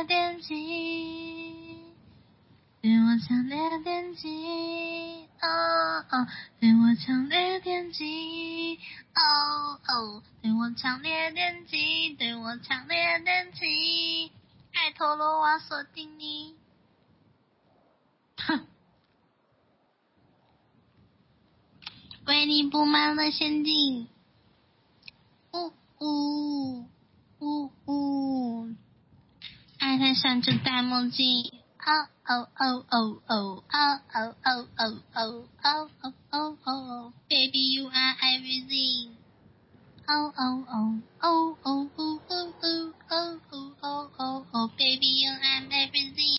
烈点击，对我强烈点击，哦哦，对我强烈点击，哦哦，对我强烈点击，对我强烈点击，爱陀罗我锁定你，哼，为你布满了陷阱，呜呜呜呜，爱在闪着大墨镜。Oh oh oh oh oh oh oh oh oh oh oh oh oh oh baby you are everything. Oh oh oh oh oh oh oh oh oh oh oh oh baby you are everything.